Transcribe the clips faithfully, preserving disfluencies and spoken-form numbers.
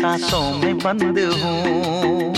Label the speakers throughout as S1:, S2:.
S1: सांसों में बंद हूँ।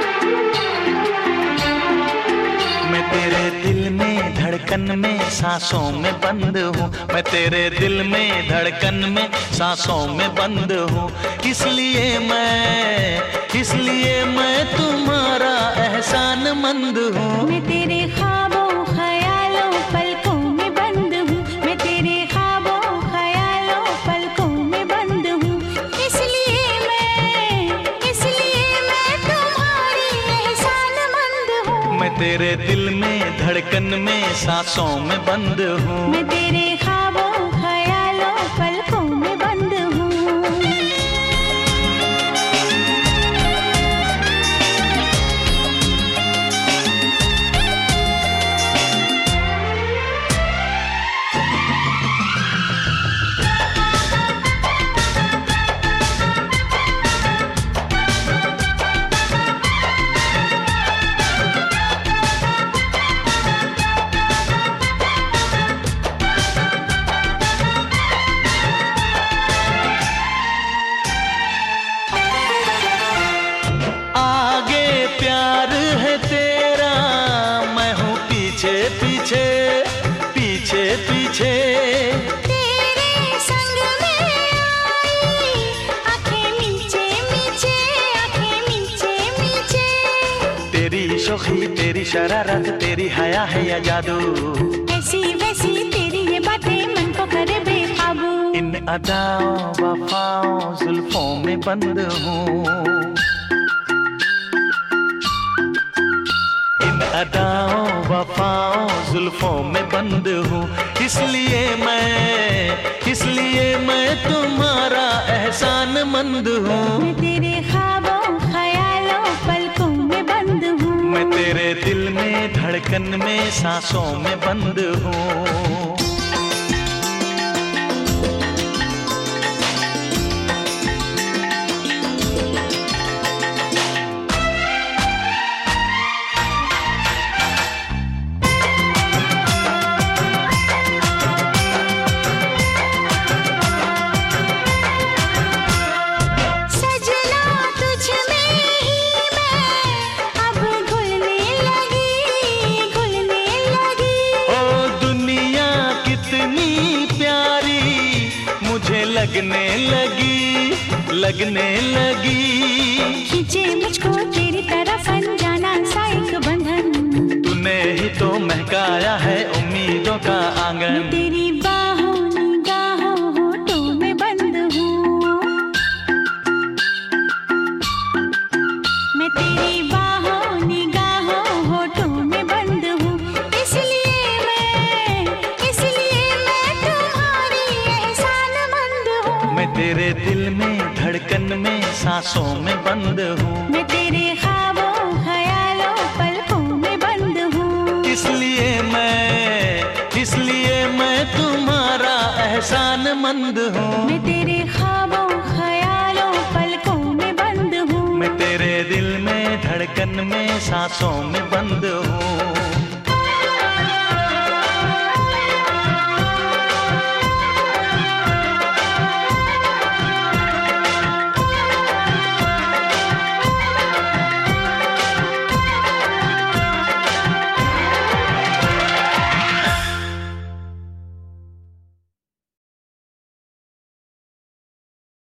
S1: मैं तेरे दिल में धड़कन में सांसों में बंद हूँ। मैं तेरे दिल में धड़कन में सांसों में बंद हूँ। इसलिए मैं इसलिए मैं तुम्हारा एहसान मंद हूँ।
S2: मैं तेरे ख्वाबों ख्यालों पलकों में बंद हूँ। मैं तेरे ख्वाबों ख्यालों पलकों में बंद हूँ। इसलिए मैं इसलिए मैं तुम्हारी एहसान मंद हूँ।
S1: मैं तेरे दिल में धड़कन में सांसों में बंद हूँ।
S2: मैं तेरे ख्वाबों ख्यालों पलकों में बंद हूँ।
S1: पीछे पीछे पीछे
S2: तेरे संग में आई आंखें मीचे मीचे आंखें मीचे मीचे।
S1: तेरी शोखी तेरी शरारत तेरी हया है या जादू।
S2: ऐसी वैसी तेरी ये बातें मन को करे बेकाबू।
S1: इन अदाओं वफाओं जुल्फों में बंद हूँ। अदाओं वफाओं जुल्फों में बंद हूँ। इसलिए मैं इसलिए मैं तुम्हारा एहसान मंद हूँ।
S2: मैं तेरे ख्वाबों ख्यालों पलकों में बंद हूँ।
S1: मैं तेरे दिल में धड़कन में सांसों में बंद हूँ। लगने लगी लगने लगी
S2: खींचे मुझको तेरी तरफ अनजाना सा एक बंधन।
S1: तूने ही तो महकाया है उम्मीदों का आंगन।
S2: मैं तेरी बाहों निगाहों होठों में बंद हूँ। मैं तेरी बाहों निगाहों होठों में बंद हूँ। इसलिए मैं इसलिए मैं तुम्हारी एहसान मंद हूँ।
S1: मैं तेरे दिल में धड़कन में सांसों में बंद हूँ।
S2: मैं तेरे ख्वाबों ख्यालों पलकों में बंद हूँ।
S1: इसलिए मैं इसलिए मैं तुम्हारा एहसान मंद हूँ।
S2: मैं तेरे ख्वाबों ख्यालों पलकों में बंद हूँ।
S1: मैं तेरे दिल में धड़कन में सांसों में बंद